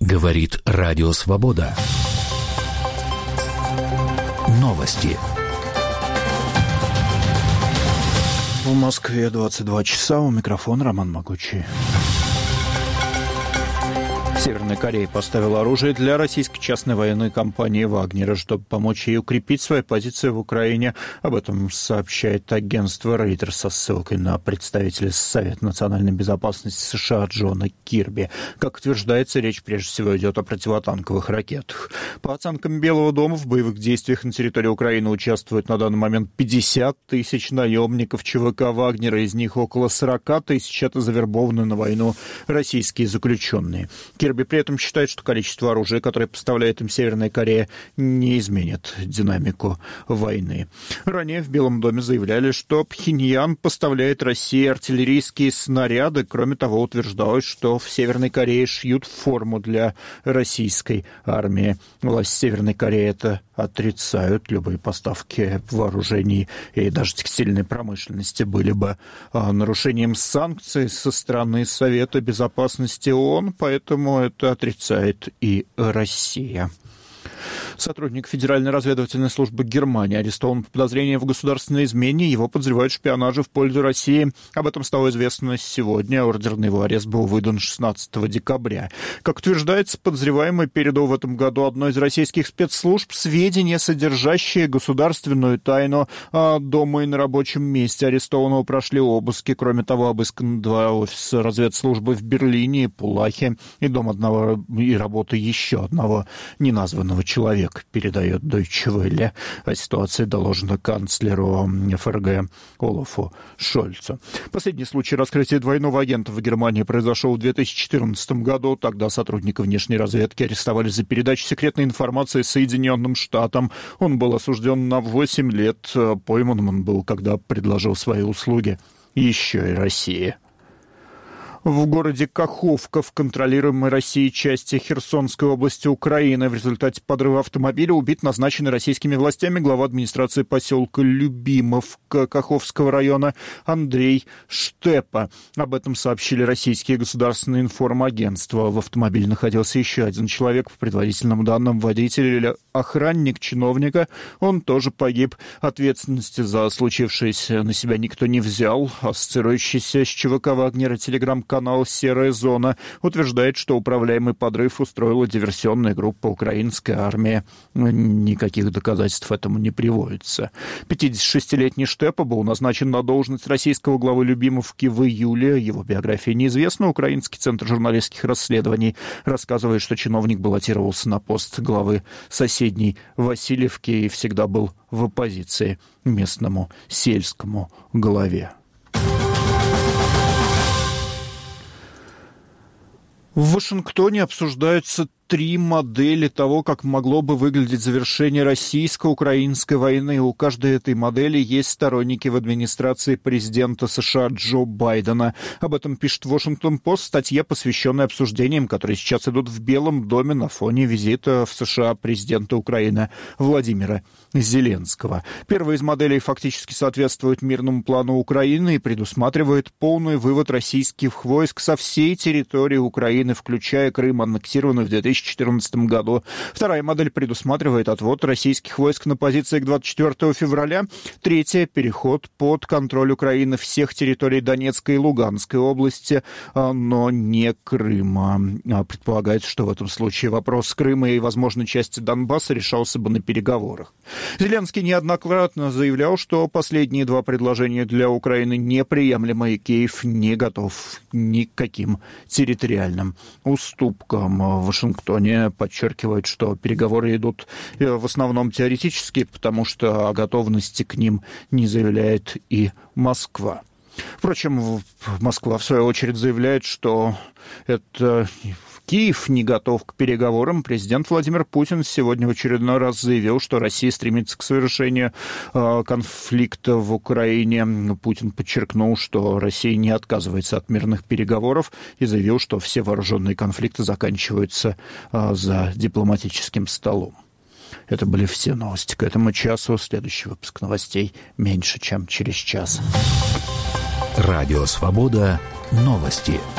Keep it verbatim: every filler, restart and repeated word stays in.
Говорит Радио Свобода. Новости. В Москве двадцать два часа. У микрофона Роман Могучий. Северная Корея поставила оружие для российской частной военной компании «Вагнера», чтобы помочь ей укрепить свои позиции в Украине. Об этом сообщает агентство Reuters со ссылкой на представителя Совета национальной безопасности США Джона Кирби. Как утверждается, речь прежде всего идет о противотанковых ракетах. По оценкам Белого дома, в боевых действиях на территории Украины участвуют на данный момент пятьдесят тысяч наемников ЧВК «Вагнера», из них около сорок тысяч — это завербованные на войну российские заключенные. Кирби при этом считает, что количество оружия, которое поставляет им Северная Корея, не изменит динамику войны. Ранее в Белом доме заявляли, что Пхеньян поставляет России артиллерийские снаряды. Кроме того, утверждалось, что в Северной Корее шьют форму для российской армии. Власти Северной Кореи это отрицают. Любые поставки вооружений и даже текстильной промышленности были бы нарушением санкций со стороны Совета безопасности ООН, поэтому это отрицает и Россия. Сотрудник Федеральной разведывательной службы Германии арестован по подозрению в государственной измене. Его подозревают в шпионаже в пользу России. Об этом стало известно сегодня. Ордер на его арест был выдан шестнадцатого декабря. Как утверждается, подозреваемый передал в этом году одной из российских спецслужб сведения, содержащие государственную тайну о дома и на рабочем месте арестованного прошли обыски. Кроме того, обысканы два офиса разведслужбы в Берлине и Пулахе, и дом одного и работа еще одного неназванного человека, передает Deutsche Welle. О ситуации доложено канцлеру ФРГ Олафу Шольцу. Последний случай раскрытия двойного агента в Германии произошел в две тысячи четырнадцатом году. Тогда сотрудника внешней разведки арестовали за передачу секретной информации Соединенным Штатам. Он был осужден на восемь лет. Пойман он был, когда предложил свои услуги еще и России. В городе Каховка в контролируемой Россией части Херсонской области Украины в результате подрыва автомобиля убит назначенный российскими властями глава администрации поселка Любимовка Каховского района Андрей Штепа. Об этом сообщили российские государственные информагентства. В автомобиле находился еще один человек. По предварительным данным, водитель или охранник чиновника. Он тоже погиб. Ответственности за случившееся на себя никто не взял. Ассоциирующийся с ЧВК «Вагнера» телеграм канал «Серая зона» утверждает, что управляемый подрыв устроила диверсионная группа украинской армии. Никаких доказательств этому не приводится. пятидесятишестилетний Штепа был назначен на должность российского главы Любимовки в июле. Его биография неизвестна. Украинский центр журналистских расследований рассказывает, что чиновник баллотировался на пост главы соседней Васильевки и всегда был в оппозиции местному сельскому главе. В Вашингтоне обсуждаются три модели того, как могло бы выглядеть завершение российско-украинской войны. У каждой этой модели есть сторонники в администрации президента США Джо Байдена. Об этом пишет Вашингтон-Пост в статье, посвященной обсуждениям, которые сейчас идут в Белом доме на фоне визита в США президента Украины Владимира Зеленского. Первая из моделей фактически соответствует мирному плану Украины и предусматривает полный вывод российских войск со всей территории Украины, включая Крым, аннексированный в две тысячи четырнадцатом году. Вторая модель предусматривает отвод российских войск на позиции к двадцать четвёртого февраля. Третья — переход под контроль Украины всех территорий Донецкой и Луганской области, но не Крыма. Предполагается, что в этом случае вопрос Крыма и, возможно, части Донбасса решался бы на переговорах. Зеленский неоднократно заявлял, что последние два предложения для Украины неприемлемы, и Киев не готов ни к каким территориальным уступкам. В Вашингтоне подчеркивают, что переговоры идут в основном теоретически, потому что о готовности к ним не заявляет и Москва. Впрочем, Москва, в свою очередь, заявляет, что это Киев не готов к переговорам. Президент Владимир Путин сегодня в очередной раз заявил, что Россия стремится к совершению э, конфликта в Украине. Путин подчеркнул, что Россия не отказывается от мирных переговоров и заявил, что все вооруженные конфликты заканчиваются э, за дипломатическим столом. Это были все новости к этому часу. Следующий выпуск новостей меньше, чем через час. Радио «Свобода». Новости.